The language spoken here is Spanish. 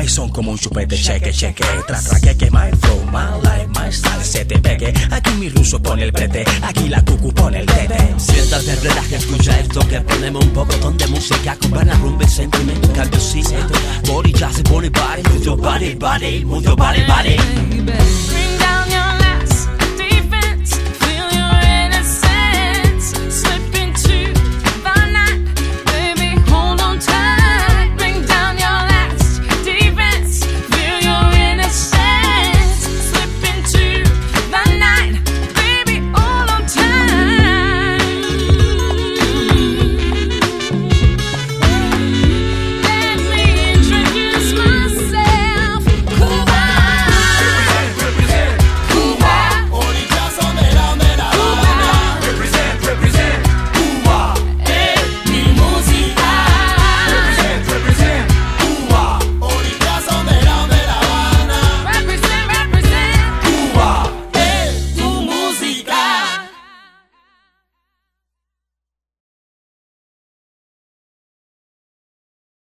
son como un chupete, cheque, cheque. Tra, que my flow, my life, my style, se te pegue. Aquí mi ruso pone el brete, aquí la cucu pone el tete. Siéntate, relaja, escucha esto que ponemos un poco de música con buena rumba y sentimiento, calvecito. Body ya se pone body, move your body, body, move your body, body. Bring down your